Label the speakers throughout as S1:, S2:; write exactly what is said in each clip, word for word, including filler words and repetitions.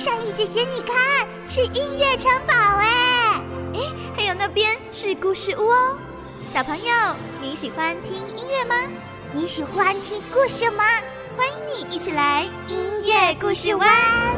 S1: 善意姐姐，你看，是音乐城堡哎！
S2: 哎，还有那边是故事屋哦。小朋友，你喜欢听音乐吗？
S1: 你喜欢听故事吗？
S2: 欢迎你一起来
S1: 音乐故事湾。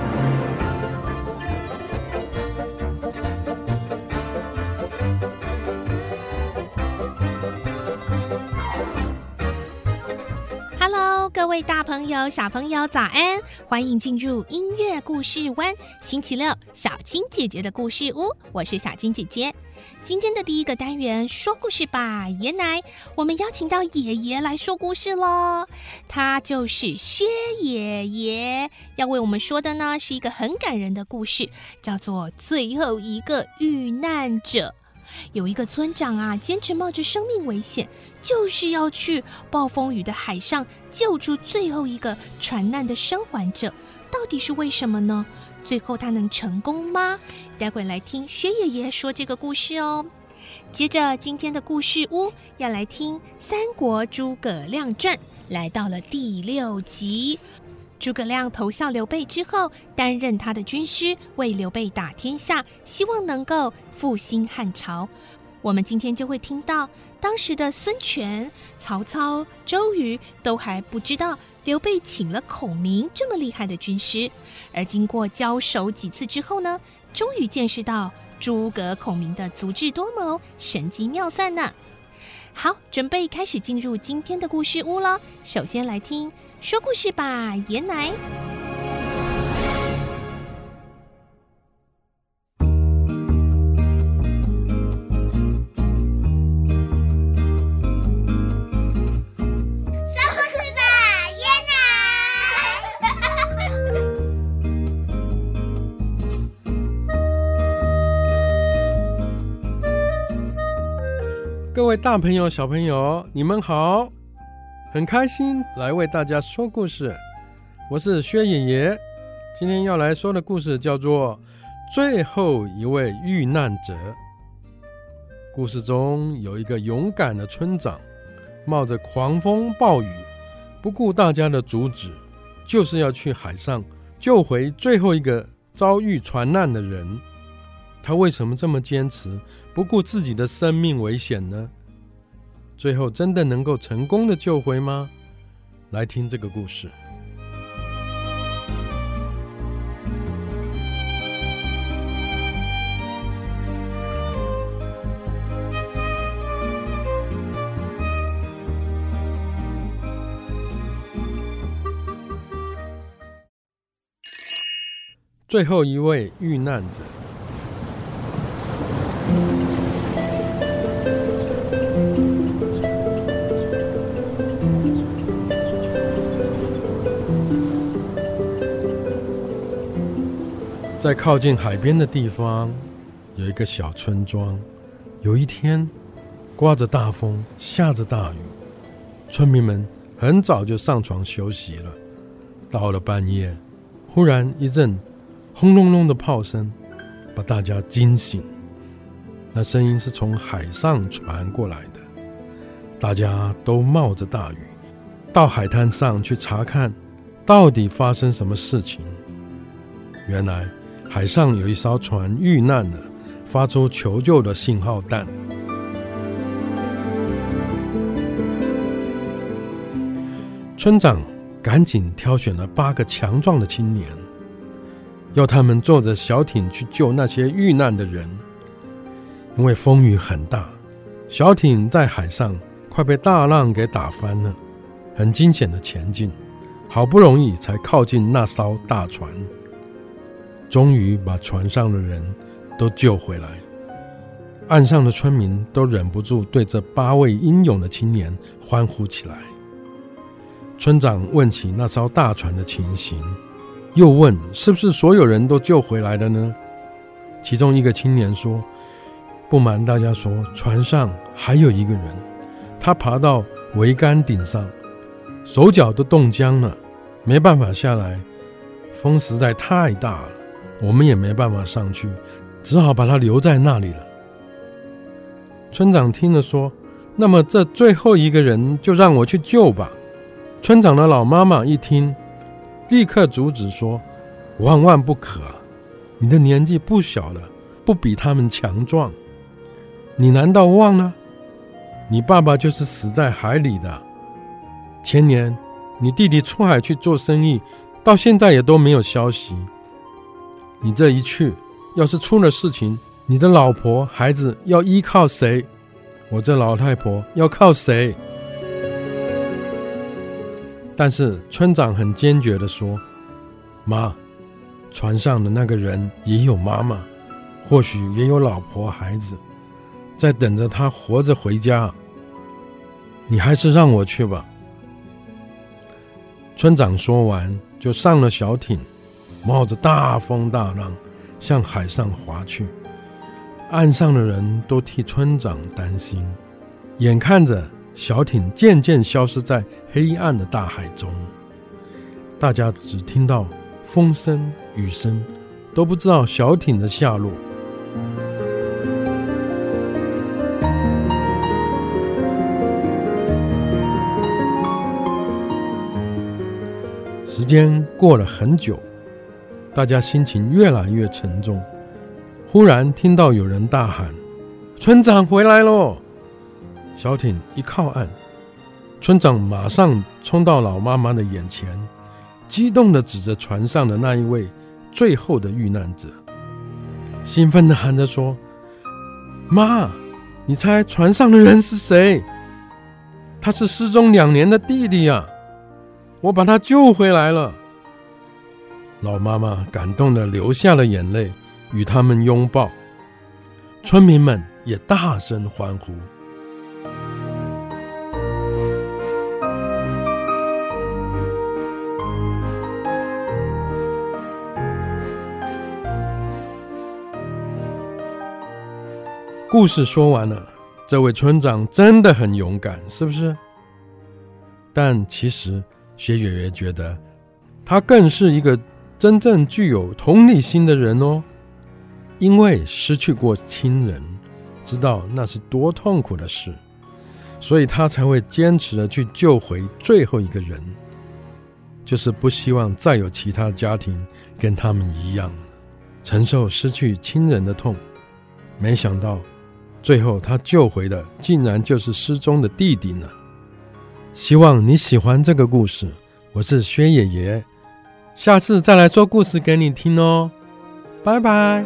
S3: Hello， 各位大朋友、小朋友，早安！欢迎进入音乐故事湾，星期六小青姐姐的故事屋，我是小青姐姐。今天的第一个单元说故事吧，爷奶，我们邀请到爷爷来说故事咯。他就是薛爷爷，要为我们说的呢是一个很感人的故事，叫做最后一个遇难者。有一个村长啊，坚持冒着生命危险，就是要去暴风雨的海上救出最后一个船难的生还者，到底是为什么呢？最后他能成功吗？待会来听薛爷爷说这个故事哦。接着今天的故事屋要来听《三国诸葛亮传》，来到了第六集。诸葛亮投效刘备之后，担任他的军师，为刘备打天下，希望能够复兴汉朝。我们今天就会听到当时的孙权、曹操、周瑜都还不知道刘备请了孔明这么厉害的军师，而经过交手几次之后呢，终于见识到诸葛孔明的足智多谋、神机妙算呢。好，准备开始进入今天的故事屋了。首先来听说故事吧，爷奶。
S4: 各位大朋友小朋友，你们好，很开心来为大家说故事。我是薛爷爷，今天要来说的故事叫做最后一位遇难者。故事中有一个勇敢的村长，冒着狂风暴雨，不顾大家的阻止，就是要去海上救回最后一个遭遇船难的人。他为什么这么坚持，不顾自己的生命危险呢？最后真的能够成功的救回吗？来听这个故事。最后一位遇难者。在靠近海边的地方有一个小村庄。有一天，刮着大风，下着大雨，村民们很早就上床休息了。到了半夜，忽然一阵轰隆隆的炮声把大家惊醒。那声音是从海上传过来的，大家都冒着大雨到海滩上去查看到底发生什么事情。原来海上有一艘船遇难了，发出求救的信号弹。村长赶紧挑选了八个强壮的青年，要他们坐着小艇去救那些遇难的人。因为风雨很大，小艇在海上快被大浪给打翻了，很惊险的前进，好不容易才靠近那艘大船。终于把船上的人都救回来，岸上的村民都忍不住对这八位英勇的青年欢呼起来。村长问起那艘大船的情形，又问是不是所有人都救回来了呢？其中一个青年说，不瞒大家说，船上还有一个人，他爬到桅杆顶上，手脚都冻僵了，没办法下来，风实在太大了，我们也没办法上去，只好把他留在那里了。村长听了说，那么这最后一个人就让我去救吧。村长的老妈妈一听，立刻阻止说， 万万不可，你的年纪不小了，不比他们强壮。你难道忘了？你爸爸就是死在海里的。前年你弟弟出海去做生意，到现在也都没有消息。你这一去，要是出了事情，你的老婆孩子要依靠谁？我这老太婆要靠谁？但是村长很坚决地说，妈，船上的那个人也有妈妈，或许也有老婆孩子，在等着他活着回家。你还是让我去吧。村长说完就上了小艇，冒着大风大浪向海上划去。岸上的人都替村长担心，眼看着小艇渐渐消失在黑暗的大海中，大家只听到风声雨声，都不知道小艇的下落。时间过了很久，大家心情越来越沉重。忽然听到有人大喊，村长回来咯！小艇一靠岸，村长马上冲到老妈妈的眼前，激动地指着船上的那一位最后的遇难者，兴奋地喊着说，妈，你猜船上的人是谁？他是失踪两年的弟弟啊，我把他救回来了。老妈妈感动地流下了眼泪，与他们拥抱，村民们也大声欢呼。故事说完了，这位村长真的很勇敢，是不是？但其实薛爷爷觉得他更是一个真正具有同理心的人哦，因为失去过亲人，知道那是多痛苦的事，所以他才会坚持的去救回最后一个人，就是不希望再有其他家庭跟他们一样承受失去亲人的痛。没想到最后他救回的竟然就是失踪的弟弟呢。希望你喜欢这个故事，我是薛爷爷，下次再来说故事给你听哦，拜拜。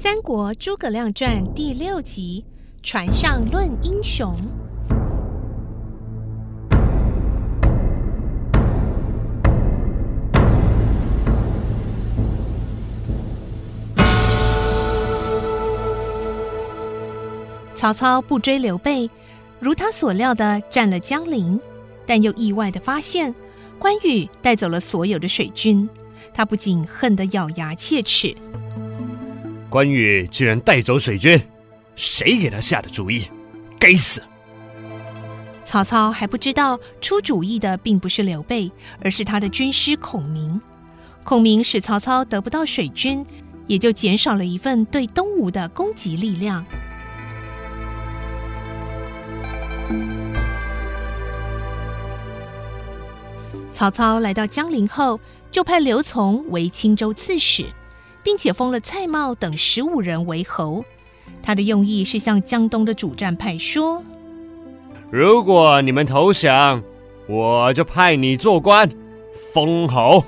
S3: 三国诸葛亮传第六集，船上论英雄。曹操不追刘备，如他所料的占了江陵，但又意外的发现关羽带走了所有的水军，他不仅恨得咬牙切齿。
S5: 关羽居然带走水军，谁给他下的主意？该死！
S3: 曹操还不知道出主意的并不是刘备，而是他的军师孔明。孔明使曹操得不到水军，也就减少了一份对东吴的攻击力量。曹操来到江陵后，就派刘琮为青州刺史，并且封了蔡瑁等十五人为侯。他的用意是向江东的主战派说：
S5: 如果你们投降，我就派你做官，封侯。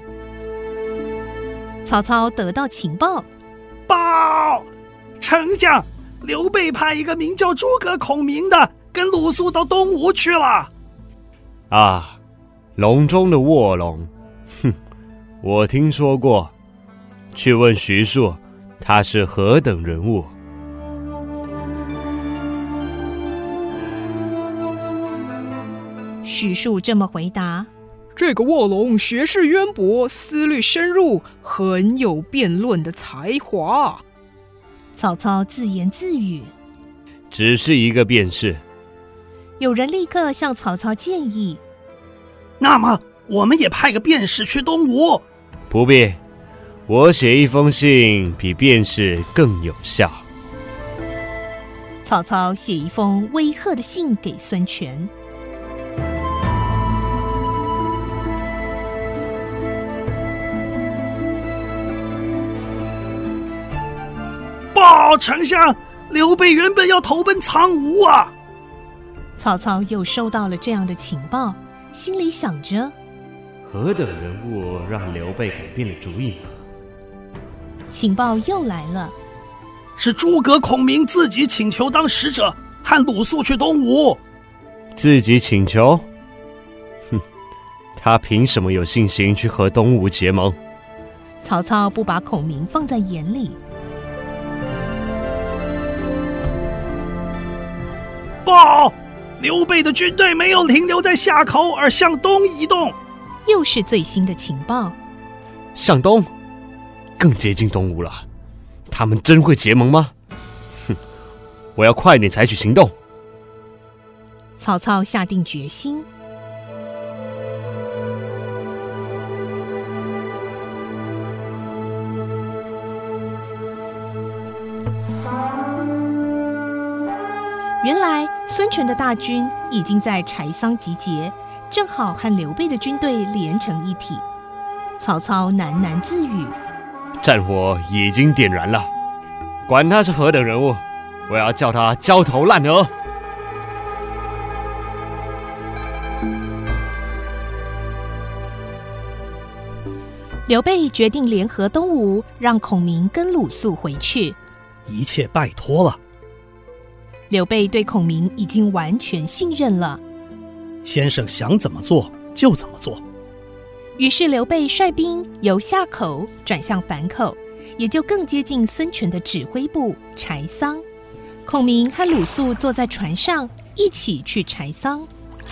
S3: 曹操得到情报，
S6: 报，丞相，刘备派一个名叫诸葛孔明的跟鲁肃到东吴去了。
S5: 啊，笼中的卧龙，哼，我听说过。去问徐庶，他是何等人物？
S3: 许庶这么回答：
S7: 这个卧龙学识渊博，思虑深入，很有辩论的才华。
S3: 曹操自言自语：
S5: 只是一个辩士。
S3: 有人立刻向曹操建议：
S6: 那么我们也派个辩士去东吴。
S5: 不必，我写一封信比辩士更有效。
S3: 曹操写一封威吓的信给孙权。
S6: 报，丞相，刘备原本要投奔苍梧啊。
S3: 曹操又收到了这样的情报，心里想着：
S5: 何等人物让刘备改变了主意呢？
S3: 情报又来了，
S6: 是诸葛孔明自己请求当使者，和鲁肃去东吴。
S5: 自己请求？哼，他凭什么有信心去和东吴结盟？
S3: 曹操不把孔明放在眼里。
S6: 报，刘备的军队没有停留在夏口，而向东移动。
S3: 又是最新的情报。
S5: 向东，更接近东吴了。他们真会结盟吗？哼，我要快点采取行动。
S3: 曹操下定决心。原来孙权的大军已经在柴桑集结，正好和刘备的军队连成一体。曹操喃喃自语：
S5: 战火已经点燃了，管他是何等人物，我要叫他焦头烂额。
S3: 刘备决定联合东吴，让孔明跟鲁肃回去。
S6: 一切拜托了。
S3: 刘备对孔明已经完全信任了，
S6: 先生想怎么做就怎么做。
S3: 于是刘备率兵由夏口转向樊口，也就更接近孙权的指挥部柴桑。孔明和鲁肃坐在船上，一起去柴桑。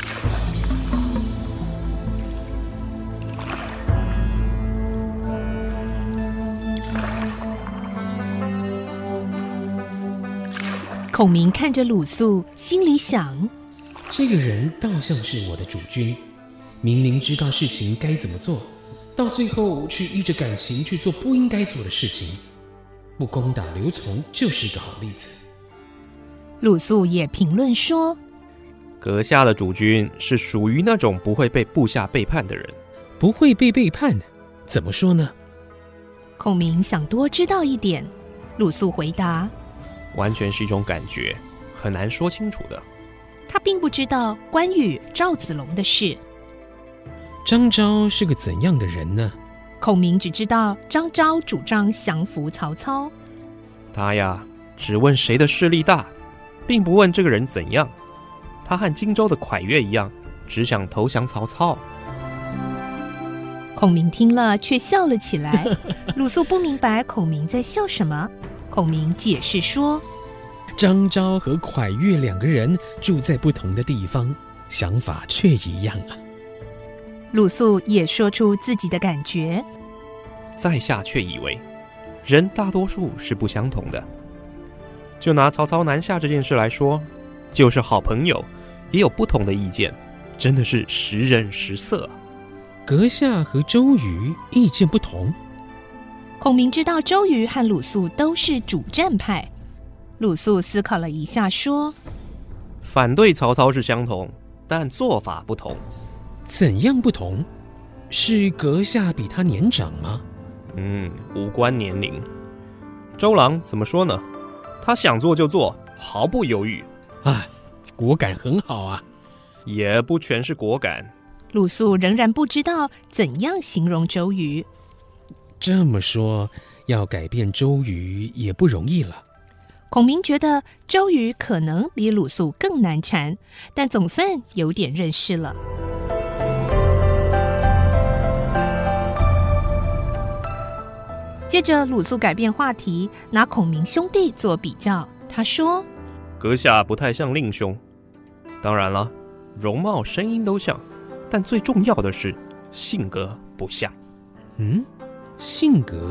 S3: 孔明看着鲁肃，心里想：
S8: 这个人倒像是我的主君，明明知道事情该怎么做，到最后却依着感情去做不应该做的事情，不攻打刘琮就是一个好例子。
S3: 鲁肃也评论说：
S9: 阁下的主君是属于那种不会被部下背叛的人。
S8: 不会被背叛？怎么说呢？
S3: 孔明想多知道一点。鲁肃回答：
S9: 完全是一种感觉，很难说清楚的。
S3: 他并不知道关羽、赵子龙的事。
S8: 张昭是个怎样的人呢？
S3: 孔明只知道张昭主张降服曹操。
S9: 他呀，只问谁的势力大，并不问这个人怎样。他和荆州的蒯越一样，只想投降曹操。
S3: 孔明听了却笑了起来。鲁肃不明白孔明在笑什么，孔明解释说：
S8: 张昭和蒯越两个人住在不同的地方，想法却一样啊。
S3: 鲁肃也说出自己的感觉。
S9: 在下却以为，人大多数是不相同的。就拿曹操南下这件事来说，就是好朋友也有不同的意见，真的是时人时色。
S8: 阁下和周瑜意见不同。
S3: 孔明知道周瑜和鲁肃都是主战派。鲁肃思考了一下说：
S9: 反对曹操是相同，但做法不同。
S8: 怎样不同？是阁下比他年长吗？
S9: 嗯，无关年龄。周郎怎么说呢？他想做就做，毫不犹豫。
S8: 啊，果敢很好啊。
S9: 也不全是果敢。
S3: 鲁肃仍然不知道怎样形容周瑜。
S8: 这么说，要改变周瑜也不容易了。
S3: 孔明觉得周瑜可能比鲁肃更难缠，但总算有点认识了。接着鲁肃改变话题，拿孔明兄弟做比较。他说：
S9: 阁下不太像令兄，当然了，容貌声音都像，但最重要的是性格不像。
S8: 嗯，性格？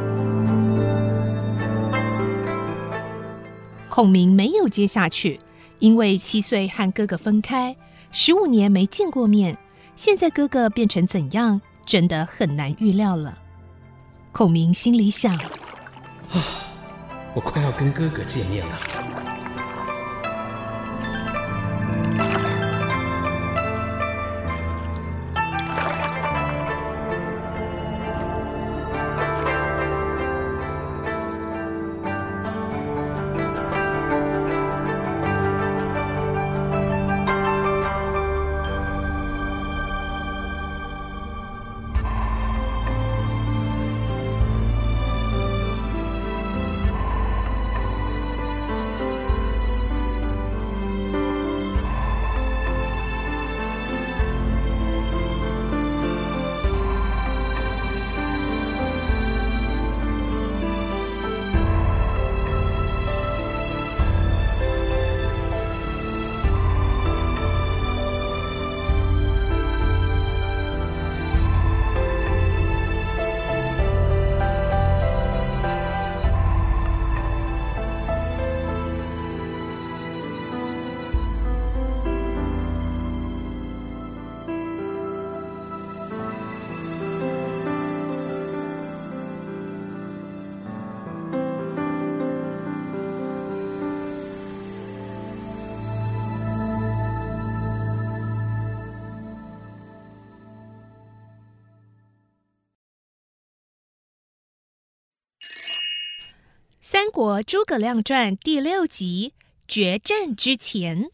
S3: 孔明没有接下去，因为七岁和哥哥分开，十五年没见过面，现在哥哥变成怎样，真的很难预料了。孔明心里想：
S8: 啊，我快要跟哥哥见面了。
S3: 《三国诸葛亮传》第六集决战之前。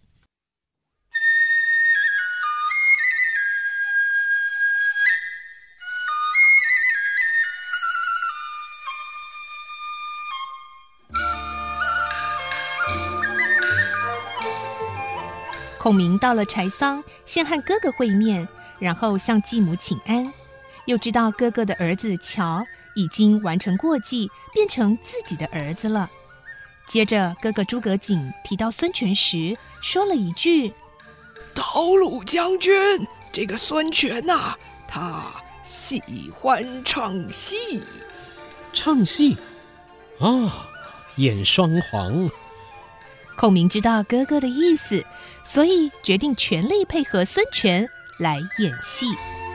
S3: 孔明到了柴桑，先和哥哥会面，然后向继母请安，又知道哥哥的儿子乔已经完成过继，变成自己的儿子了。接着哥哥诸葛瑾提到孙权时，说了一句：
S7: 道鲁将军，这个孙权呐、啊，他喜欢唱戏。
S8: 唱戏？哦，演双簧。
S3: 孔明知道哥哥的意思，所以决定全力配合孙权来演戏。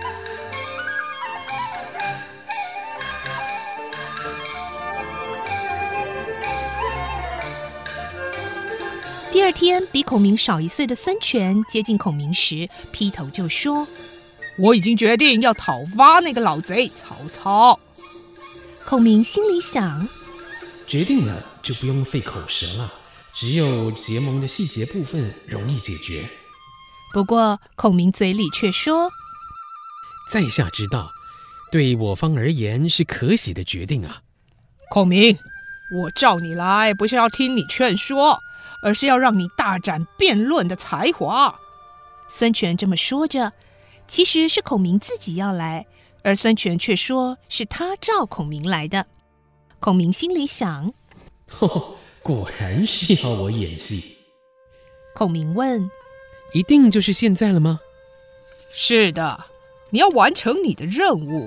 S3: 第二天，比孔明少一岁的孙权接近孔明时，劈头就说：
S7: 我已经决定要讨伐那个老贼曹操。
S3: 孔明心里想：
S8: 决定了就不用费口舌了，只有结盟的细节部分容易解决。
S3: 不过孔明嘴里却说：
S8: 在下知道，对我方而言是可喜的决定啊。
S7: 孔明， 我召你来不是要听你劝说，而是要让你大展辩论的才华。
S3: 孙权这么说着，其实是孔明自己要来，而孙权却说是他召孔明来的。孔明心里想，
S8: 哦，果然是要我演戏。
S3: 孔明问，
S8: 一定就是现在了吗？
S7: 是的，你要完成你的任务。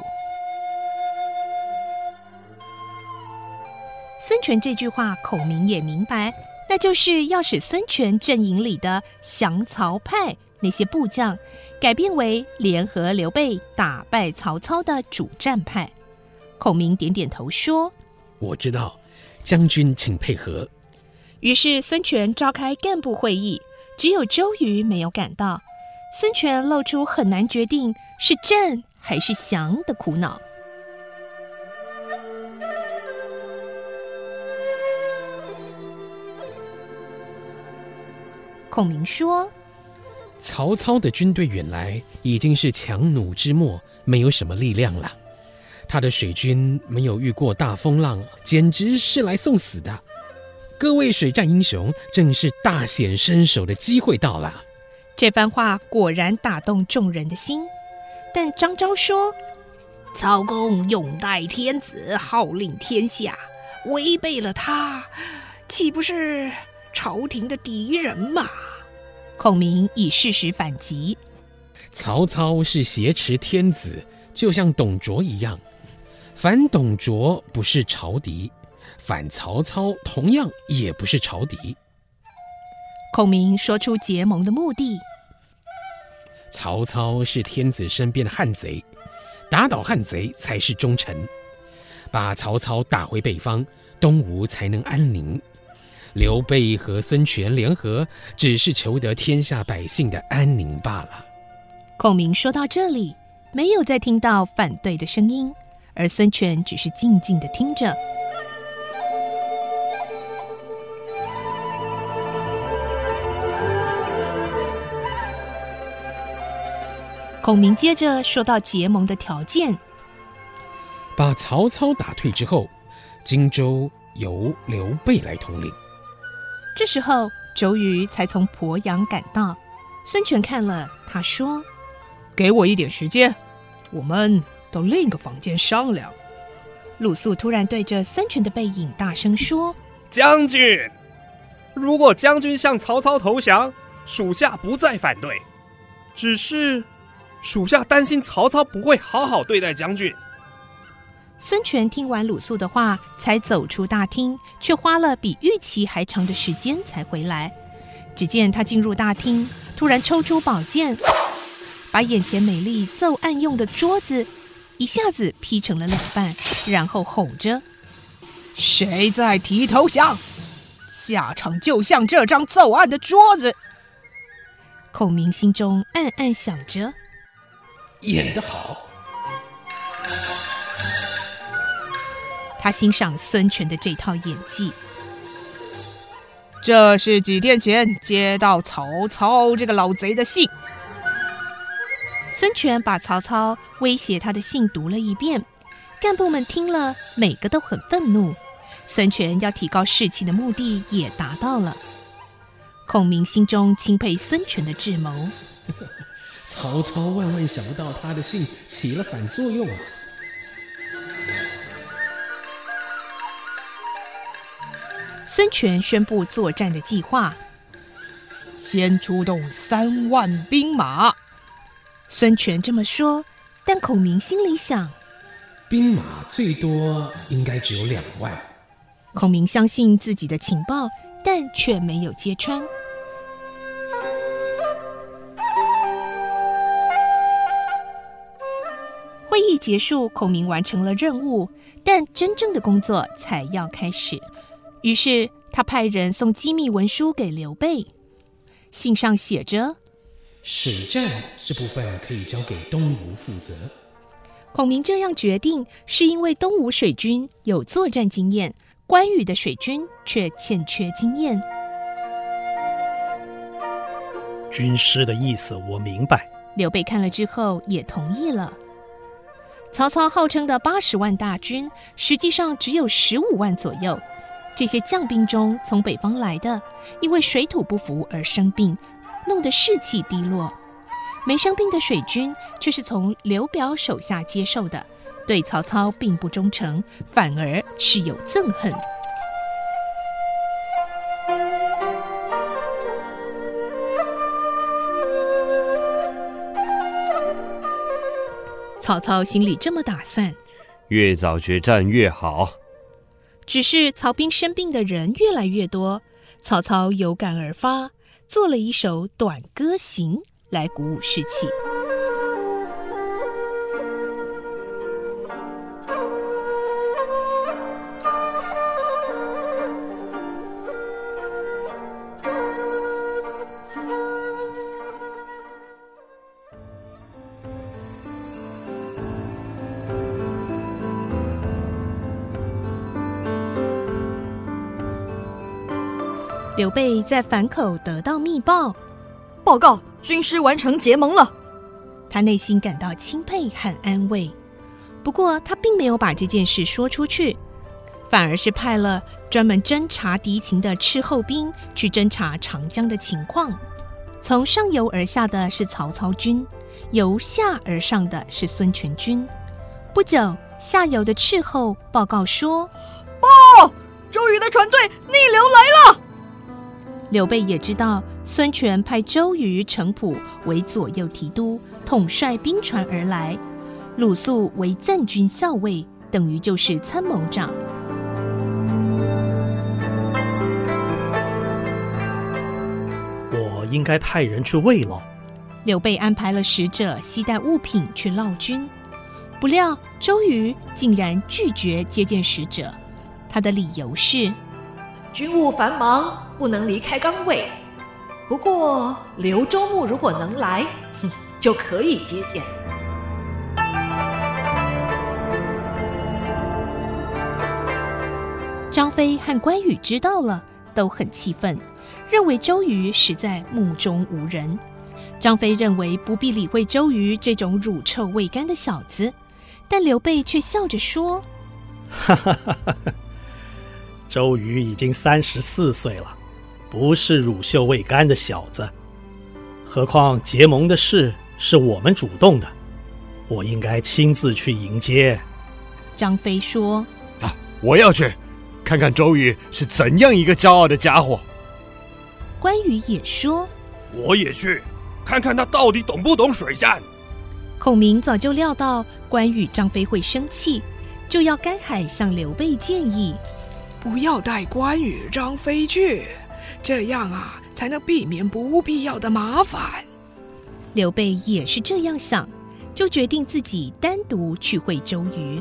S3: 孙权这句话孔明也明白，那就是要使孙权阵营里的降曹派那些部将改变为联合刘备打败曹操的主战派。孔明点点头说，
S8: 我知道，将军请配合。
S3: 于是孙权召开干部会议，只有周瑜没有赶到。孙权露出很难决定是战还是降的苦恼。孔明说，
S8: 曹操的军队远来已经是强弩之末，没有什么力量了。他的水军没有遇过大风浪，简直是来送死的。各位水战英雄，正是大显身手的机会到了。
S3: 这番话果然打动众人的心，但张昭说，
S7: 曹公拥戴天子，号令天下，违背了他，岂不是朝廷的敌人吗？
S3: 孔明以事实反击，
S8: 曹操是挟持天子，就像董卓一样，反董卓不是朝敌，反曹操同样也不是朝敌。
S3: 孔明说出结盟的目的，
S8: 曹操是天子身边的汉贼，打倒汉贼才是忠臣，把曹操打回北方，东吴才能安宁。刘备和孙权联合，只是求得天下百姓的安宁罢了。
S3: 孔明说到这里，没有再听到反对的声音，而孙权只是静静地听着。孔明接着说到结盟的条件，
S8: 把曹操打退之后，荆州由刘备来统领。
S3: 这时候周瑜才从鄱阳赶到，孙权看了，他说，
S7: 给我一点时间，我们到另一个房间商量。
S3: 鲁肃突然对着孙权的背影大声说，
S9: 将军，如果将军向曹操投降，属下不再反对，只是属下担心曹操不会好好对待将军。
S3: 孙权听完鲁肃的话，才走出大厅，却花了比预期还长的时间才回来。只见他进入大厅，突然抽出宝剑，把眼前美丽奏案用的桌子一下子劈成了两半，然后吼着，
S7: 谁再提投降，下场就像这张奏案的桌子。
S3: 孔明心中暗暗想着，
S8: 演得好。
S3: 他欣赏孙权的这套演技。
S7: 这是几天前接到曹操这个老贼的信。
S3: 孙权把曹操威胁他的信读了一遍，干部们听了，每个都很愤怒。孙权要提高士气的目的也达到了。孔明心中钦佩孙权的智谋。
S8: 曹操万万想不到他的信起了反作用啊！
S3: 孙权宣布作战的计划，
S7: 先出动三万兵马。
S3: 孙权这么说，但孔明心里想，
S8: 兵马最多应该只有两万。
S3: 孔明相信自己的情报，但却没有揭穿。会议结束，孔明完成了任务，但真正的工作才要开始。于是他派人送机密文书给刘备，信上写着，
S8: 使战这部分可以交给东吴负责。
S3: 孔明这样决定，是因为东吴水军有作战经验，关羽的水军却欠缺经验。
S6: 军师的意思我明白。
S3: 刘备看了之后也同意了。曹操号称的八十万大军，实际上只有十五万左右， 这些将兵中，从北方来的，因为水土不服而生病，弄得士气低落；没生病的水军，却是从刘表手下接受的，对曹操并不忠诚，反而是有憎恨。曹操心里这么打算，
S5: 越早决战越好。
S3: 只是曹兵生病的人越来越多，曹操有感而发，做了一首短歌行来鼓舞士气。刘备在樊口得到密报，
S2: 报告军师完成结盟了。
S3: 他内心感到钦佩和安慰，不过他并没有把这件事说出去，反而是派了专门侦察敌情的斥候兵去侦察长江的情况。从上游而下的是曹操军，由下而上的是孙权军。不久，下游的斥候报告说：
S2: 报，周瑜的船队逆流来了。
S3: 刘备也知道孙权派周瑜、程普为左右提督，统帅兵船而来，鲁肃为赞军校尉，等于就是参谋长。
S6: 我应该派人去慰劳。
S3: 刘备安排了使者携带物品去犒军，不料周瑜竟然拒绝接见使者，他的理由是：
S2: 军务繁忙，不能离开岗位。不过刘州牧如果能来，哼，就可以接见。
S3: 张飞和关羽知道了，都很气愤，认为周瑜实在目中无人。张飞认为不必理会周瑜这种乳臭未干的小子，但刘备却笑着说：
S6: 哈哈哈哈，周瑜已经三十四岁了，不是乳臭未干的小子。何况结盟的事是我们主动的，我应该亲自去迎接。
S3: 张飞说：
S5: 啊，我要去看看周瑜是怎样一个骄傲的家伙。
S3: 关羽也说：
S9: 我也去看看他到底懂不懂水战。
S3: 孔明早就料到关羽、张飞会生气，就要甘海向刘备建议：
S7: 不要带关羽、张飞去，这样啊，才能避免不必要的麻烦。
S3: 刘备也是这样想，就决定自己单独去会周瑜。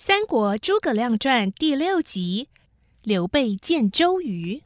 S3: 三国诸葛亮传》第六集，刘备见周瑜。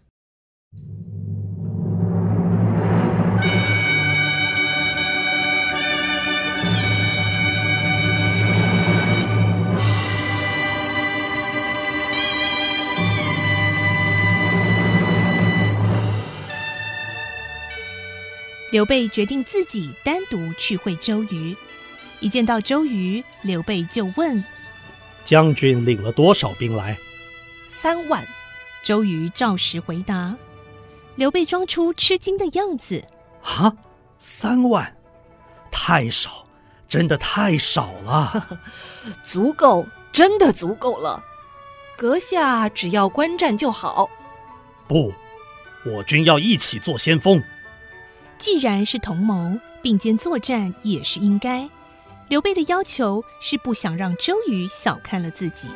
S3: 刘备决定自己单独去会周瑜。一见到周瑜，刘备就问：
S6: 将军领了多少兵来？
S2: 三万。
S3: 周瑜照实回答。刘备装出吃惊的样子：
S6: 啊，三万，太少，真的太少了。
S2: 足够，真的足够了。阁下只要观战就好。
S6: 不，我军要一起做先锋。
S3: 既然是同盟，并肩作战也是应该。刘备的要求是不想让周瑜小看了自己。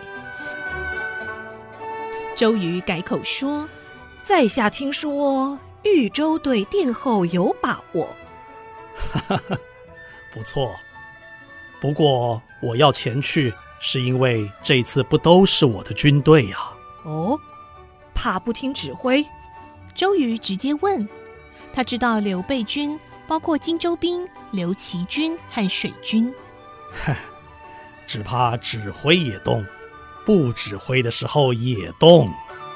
S3: 周瑜改口说：
S2: 在下听说豫州对殿后有把握。
S6: 不错，不过我要前去，是因为这次不都是我的军队呀、啊。
S2: 哦，怕不听指挥？
S3: 周瑜直接问。他知道刘备军包括荆州兵、刘琦军和水军。
S6: 只怕指挥也动，不指挥的时候也动。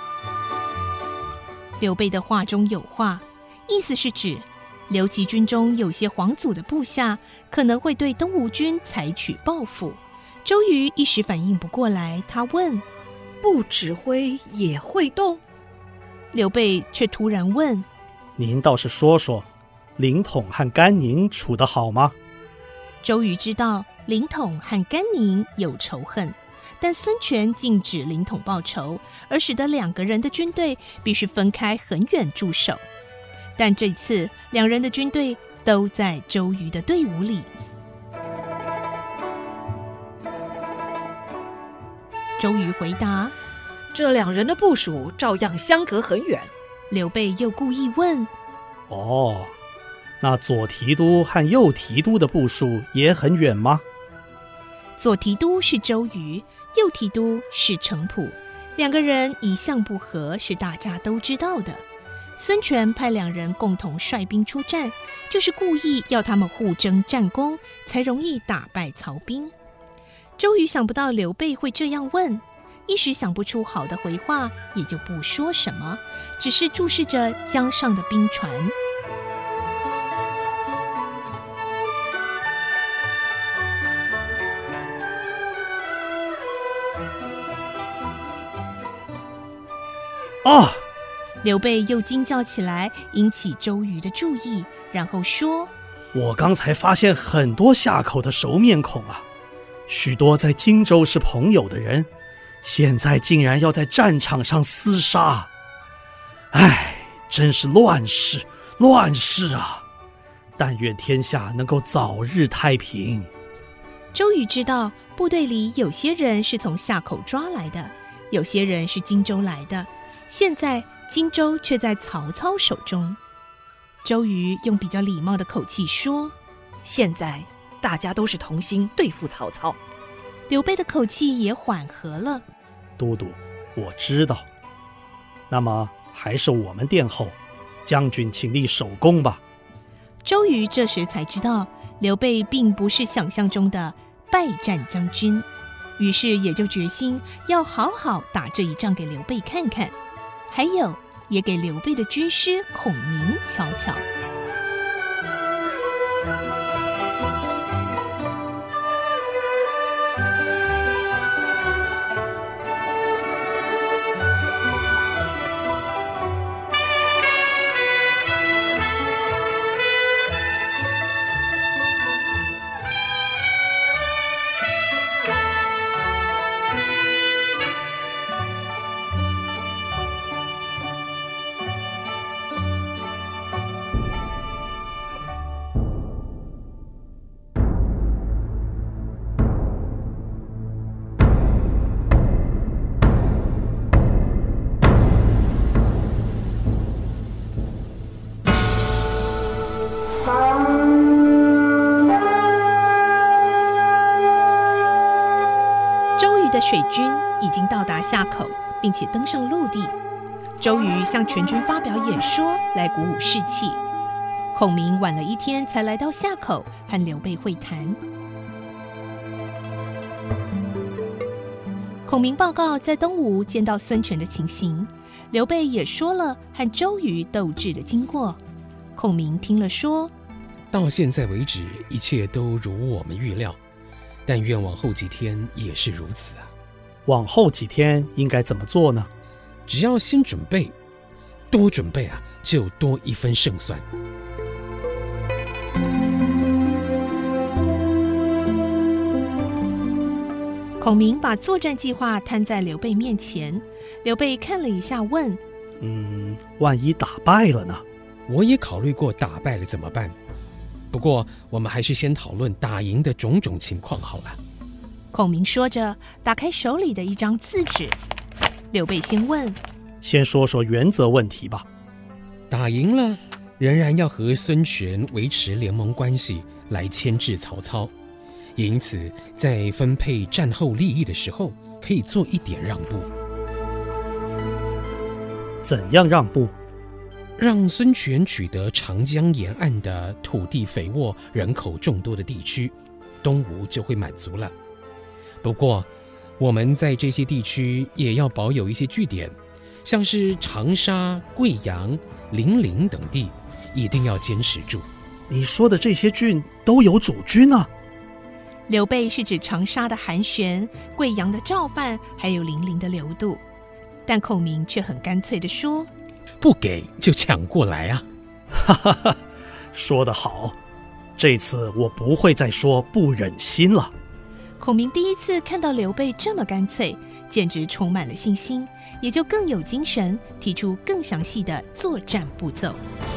S3: 刘备的话中有话，意思是指刘琦军中有些皇祖的部下可能会对东吴军采取报复。周瑜一时反应不过来，他问：
S2: 不指挥也会动？
S3: 刘备却突然问：
S6: 您倒是说说，凌统和甘宁处得好吗？
S3: 周瑜知道凌统和甘宁有仇恨，但孙权禁止凌统报仇，而使得两个人的军队必须分开很远驻守。但这次两人的军队都在周瑜的队伍里。周瑜回答：
S2: 这两人的部署照样相隔很远。
S3: 刘备又故意问：
S6: 哦，那左提督和右提督的部署也很远吗？
S3: 左提督是周瑜，右提督是程普，两个人一向不和，是大家都知道的。孙权派两人共同率兵出战，就是故意要他们互争战功，才容易打败曹兵。周瑜想不到刘备会这样问，一时想不出好的回话，也就不说什么，只是注视着江上的兵船。
S6: 啊！
S3: 刘备又惊叫起来，引起周瑜的注意，然后说：
S6: 我刚才发现很多下口的熟面孔啊，许多在荆州是朋友的人，现在竟然要在战场上厮杀。唉，真是乱世，乱世啊！但愿天下能够早日太平。
S3: 周瑜知道部队里有些人是从下口抓来的，有些人是荆州来的，现在荆州却在曹操手中。周瑜用比较礼貌的口气说：
S2: 现在大家都是同心对付曹操。
S3: 刘备的口气也缓和了。
S6: 都督，我知道。那么还是我们殿后，将军请立首功吧。
S3: 周瑜这时才知道刘备并不是想象中的败战将军，于是也就决心要好好打这一仗给刘备看看，还有也给刘备的军师孔明瞧瞧。 水军已经到达夏口，并且登上陆地。周瑜向全军发表演说，来鼓舞士气。孔明晚了一天才来到夏口，和刘备会谈。孔明报告在东吴见到孙权的情形，刘备也说了和周瑜斗智的经过。孔明听了说：
S8: 到现在为止，一切都如我们预料，但愿往后几天也是如此啊。
S6: 往后几天应该怎么做呢？
S8: 只要先准备，多准备啊，就多一分胜算。
S3: 孔明把作战计划摊在刘备面前，刘备看了一下问：
S6: 嗯，万一打败了呢？
S8: 我也考虑过打败了怎么办，不过我们还是先讨论打赢的种种情况好了。
S3: 孔明说着，打开手里的一张字纸。刘备先问：
S6: 先说说原则问题吧。
S8: 打赢了，仍然要和孙权维持联盟关系，来牵制曹操。因此，在分配战后利益的时候，可以做一点让步。
S6: 怎样让步？
S8: 让孙权取得长江沿岸的土地肥沃、人口众多的地区，东吴就会满足了。不过，我们在这些地区也要保有一些据点，像是长沙、贵阳、零陵等地，一定要坚持住。
S6: 你说的这些郡都有主君啊？
S3: 刘备是指长沙的韩玄、贵阳的赵范，还有零陵的刘度。但孔明却很干脆地说：
S8: 不给就抢过来啊！
S6: 哈哈哈，说得好，这次我不会再说不忍心了。
S3: 孔明第一次看到刘备这么干脆，简直充满了信心，也就更有精神，提出更详细的作战步骤。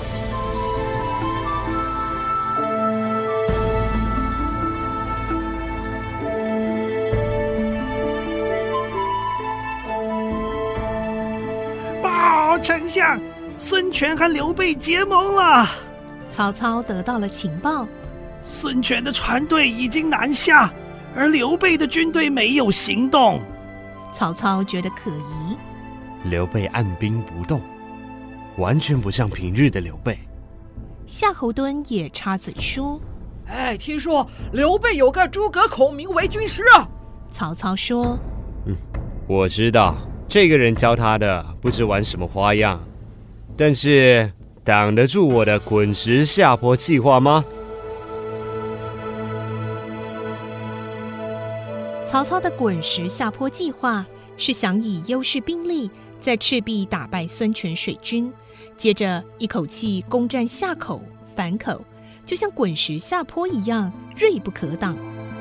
S6: 报丞相，孙权和刘备结盟了。
S3: 曹操得到了情报，
S6: 孙权的船队已经南下，而刘备的军队没有行动。
S3: 曹操觉得可疑，
S5: 刘备按兵不动，完全不像平日的刘备。
S3: 夏侯惇也插嘴说：
S2: 哎，听说刘备有个诸葛孔明为军师啊。
S3: 曹操说：
S5: 嗯，我知道这个人教他的不知玩什么花样，但是挡得住我的滚石下坡计划吗？
S3: 曹操的滚石下坡计划是想以优势兵力在赤壁打败孙权水军，接着一口气攻占夏口、樊口，就像滚石下坡一样锐不可挡。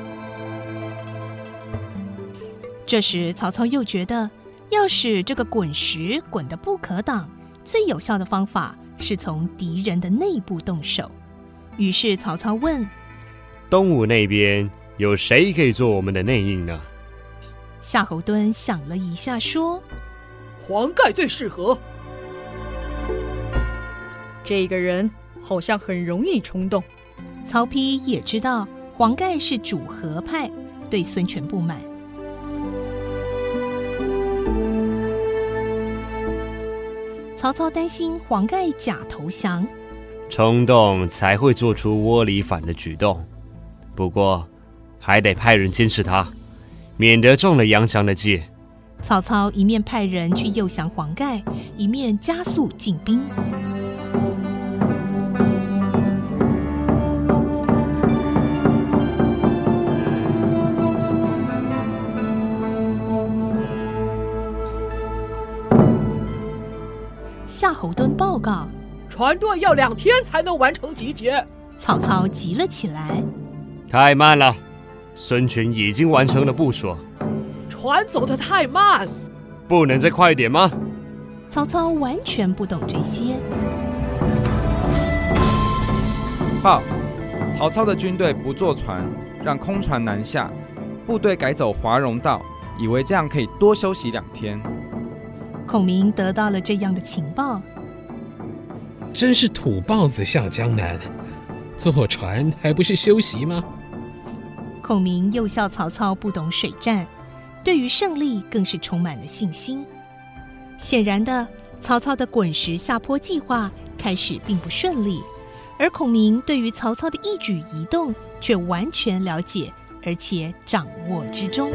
S3: 这时曹操又觉得，要使这个滚石滚得不可挡，最有效的方法是从敌人的内部动手。于是曹操问：
S5: 东吴那边有谁可以做我们的内应呢？
S3: 夏侯惇想了一下说：
S2: 黄盖最适合。这个人好像很容易冲动。
S3: 曹丕也知道黄盖是主和派，对孙权不满。曹操担心黄盖假投降，
S5: 冲动才会做出窝里反的举动。不过还得派人监视他，免得中了杨强的计。
S3: 曹操一面派人去诱降黄盖，一面加速进兵。夏侯惇报告：
S2: 船队要两天才能完成集结。
S3: 曹操急了起来：
S5: 太慢了，孙权已经完成了部署。
S2: 船走得太慢，
S5: 不能再快一点吗？
S3: 曹操完全不懂这些。
S10: 报，曹操的军队不坐船，让空船南下，部队改走华容道，以为这样可以多休息两天。
S3: 孔明得到了这样的情报，
S8: 真是土包子下江南，坐船还不是休息吗？
S3: 孔明又笑曹操不懂水战， 对于胜利更是充满了信心。显然的，曹操的滚石下坡计划开始并不顺利，而孔明对于曹操的一举一动却完全了解，而且掌握之中。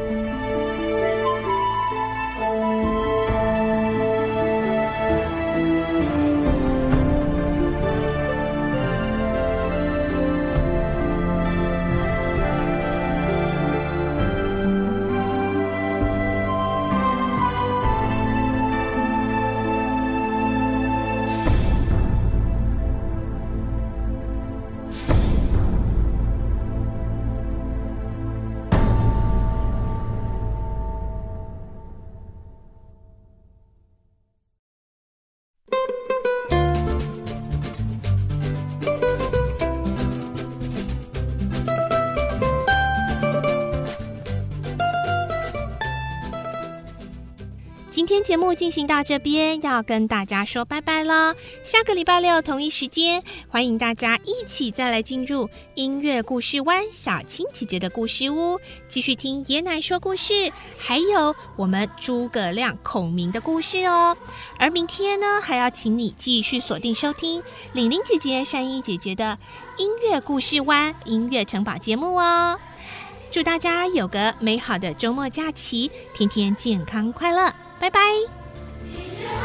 S3: 今天节目进行到这边，要跟大家说拜拜了。下个礼拜六同一时间，欢迎大家一起再来进入音乐故事湾小青姐姐的故事屋，继续听爷奶说故事，还有我们诸葛亮、孔明的故事哦。而明天呢，还要请你继续锁定收听玲玲姐姐、善意姐姐的音乐故事湾音乐城堡节目哦。祝大家有个美好的周末假期，天天健康快乐，拜拜！
S1: 音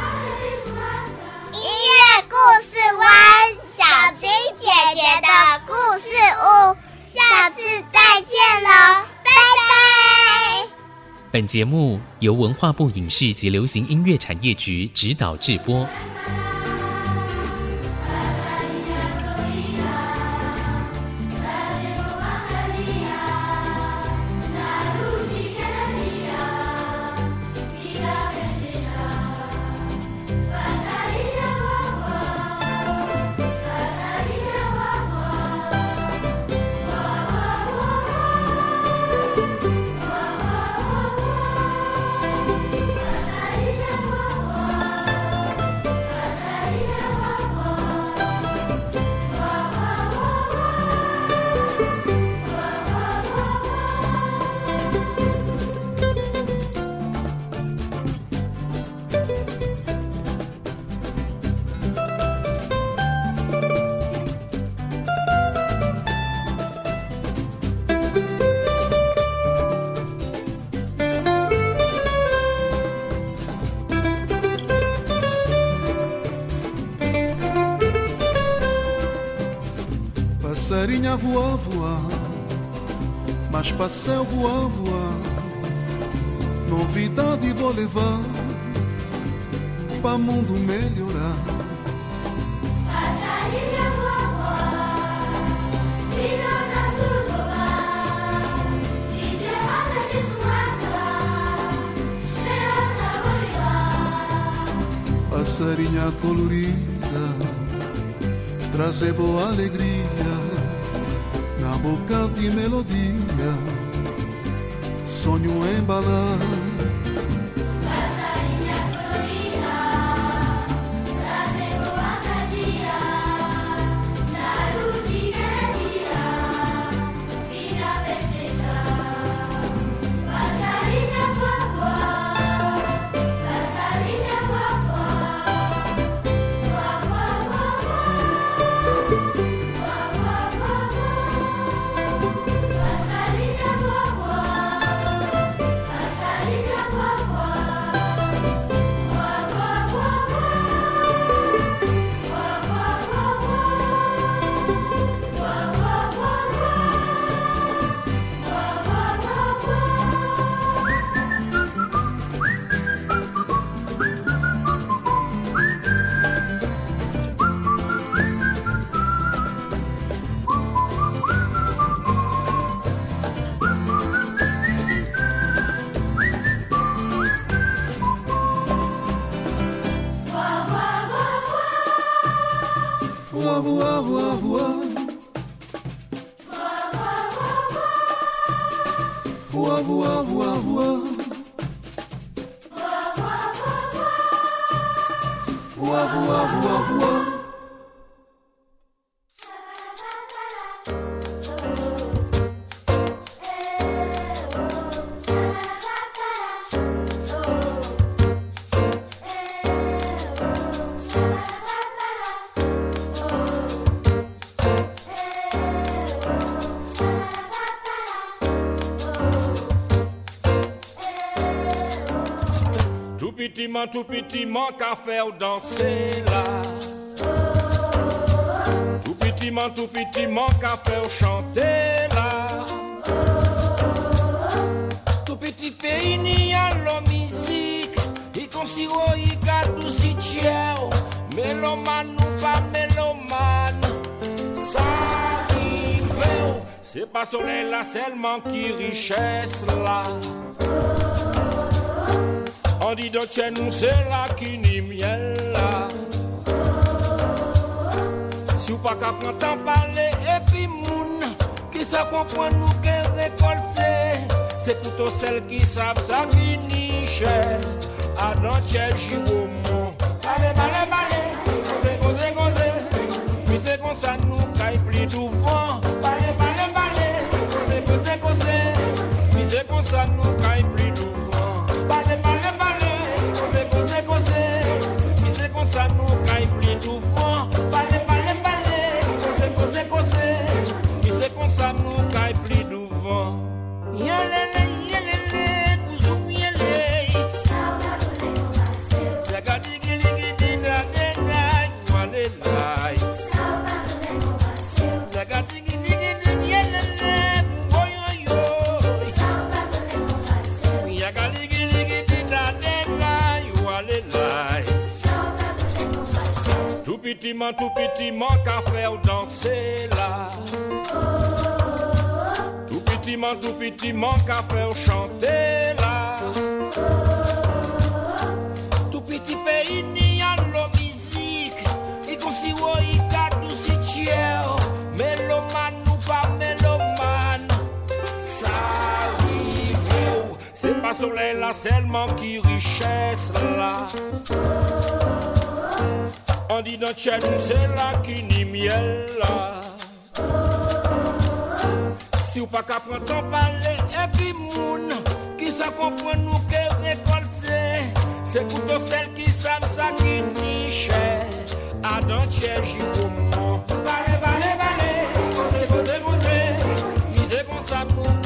S1: 乐故事湾，小青姐姐的故事屋，下次再见喽，拜拜！
S8: 本节目由文化部影视及流行音乐产业局指导制播。
S11: Passarinha voa, voa, mas pra céu voa, voa. Novidade vou levar pra mundo melhorar.
S1: Passarinha voa, voa, tira da sua, de roda de suata, cheirosa voa.
S11: Passarinha colorida, trazer boa alegria na boca de melodia, sonho embalar.
S1: Passarinha colorida, trazer boa fantasia na luz de cada dia, vida festejar. Passarinha voa, voa, passarinha voa, voa, voa, voa, voa, voa.
S11: Voa, voa, voa, voa. Voa, voa, voa, voa. Voa, voa, voa, voa.
S12: petit man, tout petit man, qu'à faire danser là. Tout petit man, tout petit man, qu'à faire chanter là. Tout petit pays n'y a la musique, y considère y garde si ciao. Mélomane ou pas mélomane, ça arrive. C'est pas soleil là seulement qui richesse là. On dit de chez nous c'est là qui n'y miel là. Si ou pas qu'à prendre parler et puis moun qui ça comprend nous qu'est récolté. C'est plutôt celles qui savent ça qui niche. À dans chez Jibomon. Allez, allez, allez, cosez, cosez, cosez. Puis c'est comme ça nous caille plus d'ouvant. Allez, allez, allez, cosez, cosez, cosez. Puis c'est comme ça nous caille plus d'ouvant. Allez, allez, allez, cosez, cosez, cosez. Puis c'est comme ça nous caille plus d'ouvant. Allez, allez, allez, cosez, cosez, cosez. Puis c'est comme ça nous caille plus d'ouvant. Yalele, yalele, kouzoum yele. Yagadi gili gidi da de da, wale lai. Yagadi gidi gidi yalele, boyo yo. Yagadi gili gidi da de da, wale lai. Tout petit man, tout petit man, qu'à faire danser là. Tout petit man, tout petit man, qu'à faire chanter là. Tout petit pays n'y a la musique, y considère y garde si tiers. Mélomane ou pas mélomane, ça arrive. C'est pas soleil là seulement qui richesse là. On dit dans chez nous c'est là qui n'y miel là. Si ou pas qu'à prendre ton parler et puis moun qui ça comprend nous qu'est récolté. C'est plutôt celles qui savent ça qui niche. À dans chez Jibomon. Balé, balé, balé, cosé, cosé, cosé. Misé comme ça nous